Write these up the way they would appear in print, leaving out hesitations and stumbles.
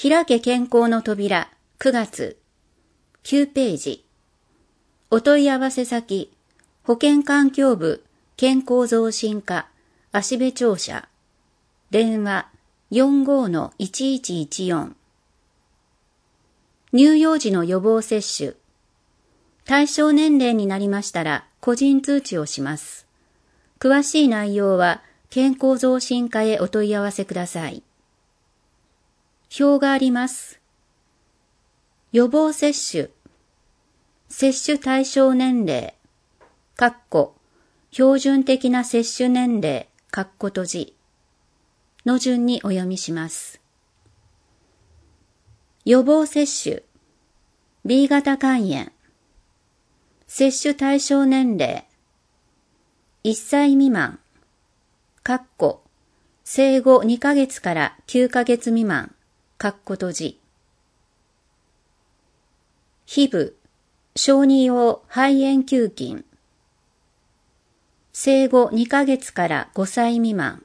開け健康の扉9月9ページ。お問い合わせ先保健環境部健康増進課芦部庁舎電話 45-1114 乳幼児の予防接種対象年齢になりましたら個人通知をします。詳しい内容は健康増進課へお問い合わせください。表があります。予防接種接種対象年齢標準的な接種年齢閉じの順にお読みします。予防接種 B 型肝炎接種対象年齢1歳未満生後2ヶ月から9ヶ月未満閉じHIV小児用肺炎球菌生後2ヶ月から5歳未満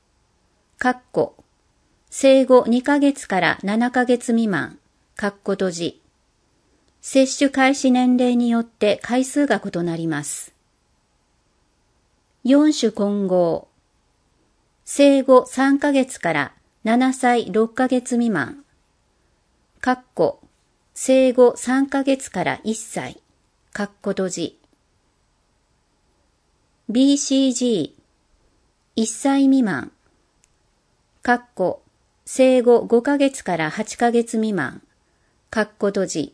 生後2ヶ月から7ヶ月未満閉じ接種開始年齢によって回数が異なります。4種混合生後3ヶ月から7歳6ヶ月未満生後3ヶ月から1歳閉じBCG 1歳未満生後5ヶ月から8ヶ月未満閉じ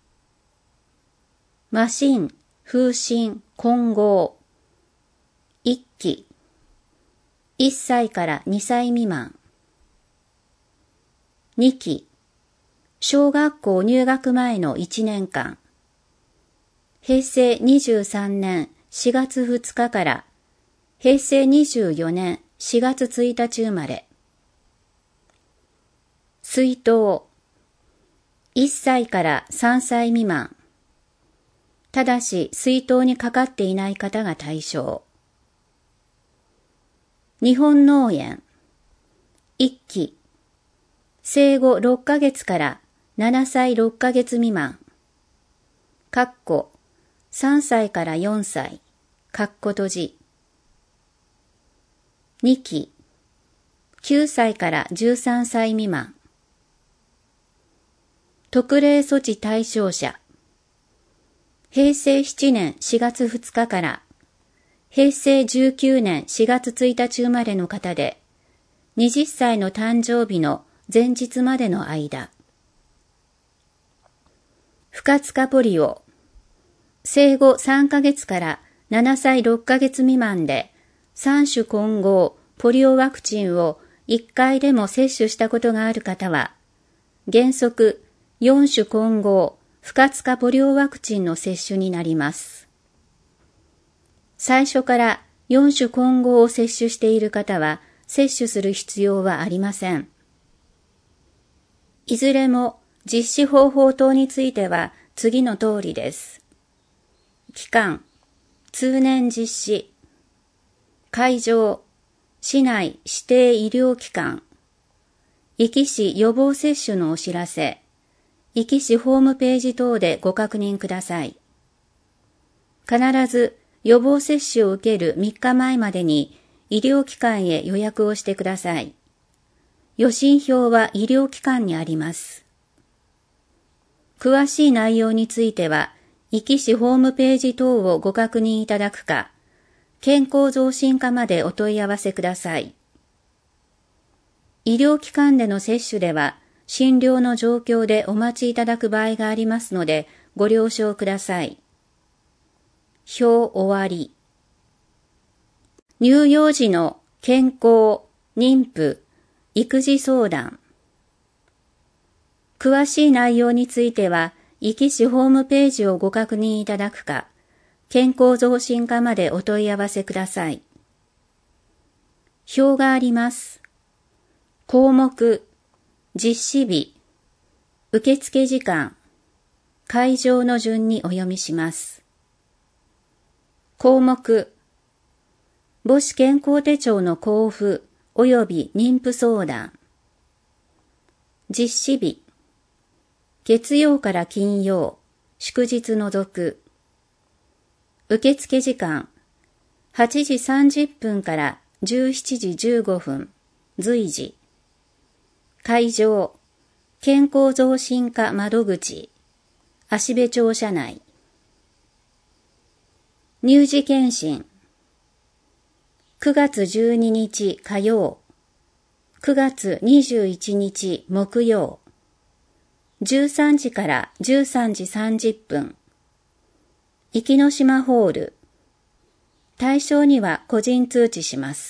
麻疹、風疹、混合1期1歳から2歳未満2期小学校入学前の1年間平成23年4月2日から平成24年4月1日生まれ水筒1歳から3歳未満ただし水筒にかかっていない方が対象日本脳炎1期生後6ヶ月から7歳6ヶ月未満3歳から4歳閉じ2期9歳から13歳未満特例措置対象者平成7年4月2日から平成19年4月1日生まれの方で20歳の誕生日の前日までの間不活化ポリオ生後3ヶ月から7歳6ヶ月未満で3種混合ポリオワクチンを1回でも接種したことがある方は原則4種混合不活化ポリオワクチンの接種になります。最初から4種混合を接種している方は接種する必要はありません。いずれも実施方法等については次の通りです。期間、通年実施、会場、市内指定医療機関、壱岐市予防接種のお知らせ、壱岐市ホームページ等でご確認ください。必ず予防接種を受ける3日前までに医療機関へ予約をしてください。予診票は医療機関にあります。詳しい内容については、壱岐市ホームページ等をご確認いただくか、健康増進課までお問い合わせください。医療機関での接種では、診療の状況でお待ちいただく場合がありますので、ご了承ください。表終わり。乳幼児の健康、妊婦、育児相談。詳しい内容については、壱岐市ホームページをご確認いただくか、健康増進課までお問い合わせください。表があります。項目、実施日、受付時間、会場の順にお読みします。項目、母子健康手帳の交付及び妊婦相談。 実施日。月曜から金曜、祝日除く。受付時間。8時30分から17時15分、随時。会場。健康増進課窓口。芦部庁舎内。乳児検診。9月12日火曜。9月21日木曜。13時から13時30分。壱岐島ホール。対象には個人通知します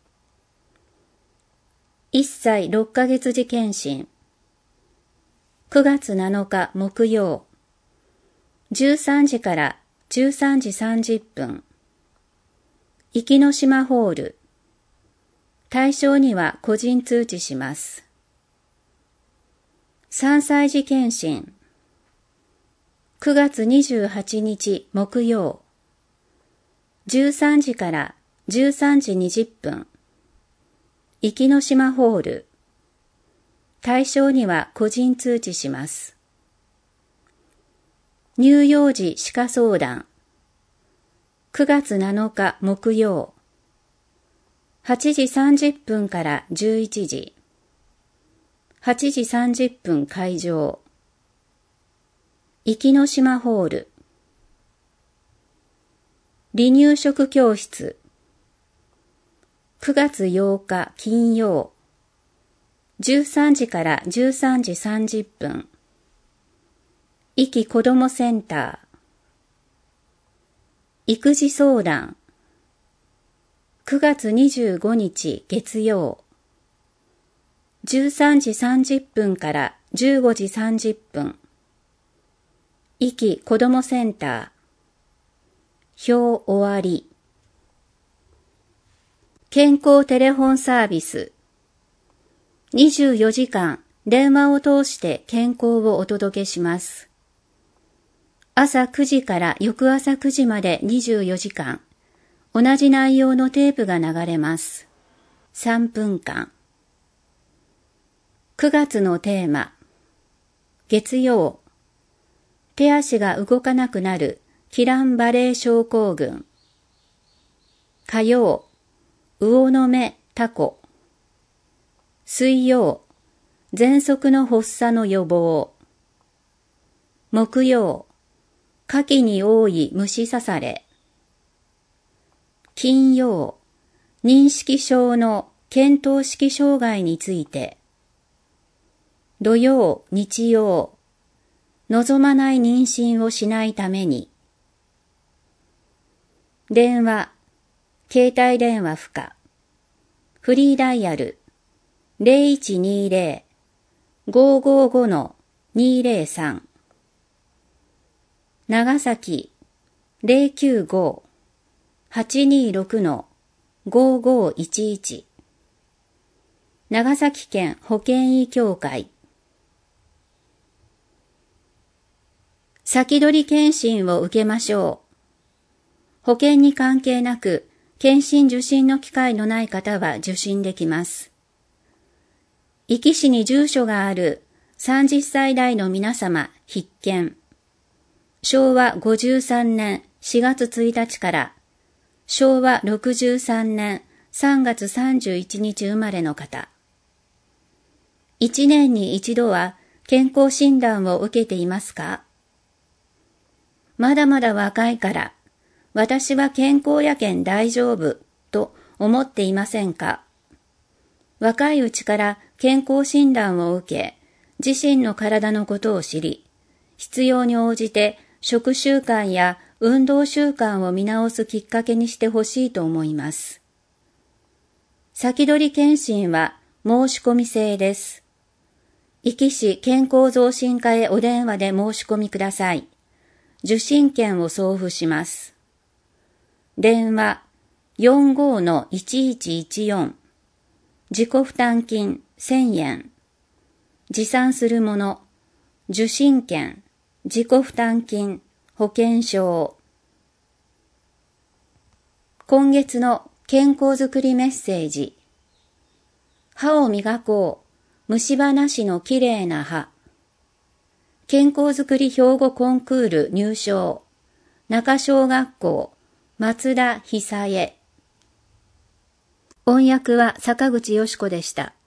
。1歳6ヶ月児検診。9月7日木曜。13時から13時30分。壱岐島ホール。対象には個人通知します。3歳児検診。9月28日木曜。13時から13時20分。壱岐島ホール。対象には個人通知します。乳幼児歯科相談。9月7日木曜。8時30分から11時。8時30分会場。壱岐島ホール。離乳食教室。9月8日金曜。13時から13時30分。壱岐子どもセンター。育児相談。9月25日月曜。13時30分から15時30分。壱岐子どもセンター。表終わり。健康テレフォンサービス。24時間電話を通して健康をお届けします。朝9時から翌朝9時まで24時間、同じ内容のテープが流れます。3分間。9月のテーマ。月曜。手足が動かなくなるキランバレー症候群。火曜。魚の目、タコ。水曜、喘息の発作の予防。木曜、夏季に多い虫刺され。金曜、認識症の見当識障害について。土曜、日曜、望まない妊娠をしないために。電話、携帯電話不可。フリーダイヤル。0120-555-203 長崎 095-826-5511 長崎県保健医協会。先取り検診を受けましょう。保険に関係なく検診受診の機会のない方は受診できます。壱岐市に住所がある30歳代の皆様必見。昭和53年4月1日から昭和63年3月31日生まれの方。1年に一度は健康診断を受けていますか？まだまだ若いから、私は健康やけん大丈夫と思っていませんか？若いうちから健康診断を受け、自身の体のことを知り、必要に応じて食習慣や運動習慣を見直すきっかけにしてほしいと思います。先取り検診は申し込み制です。壱岐市健康増進課へお電話で申し込みください。受診券を送付します。電話 45-1114 自己負担金1000円持参するもの受診券自己負担金保険証。今月の健康づくりメッセージ。歯を磨こう虫歯なしのきれいな歯。健康づくり標語コンクール入賞。中小学校、松田久恵。音訳は坂口よし子でした。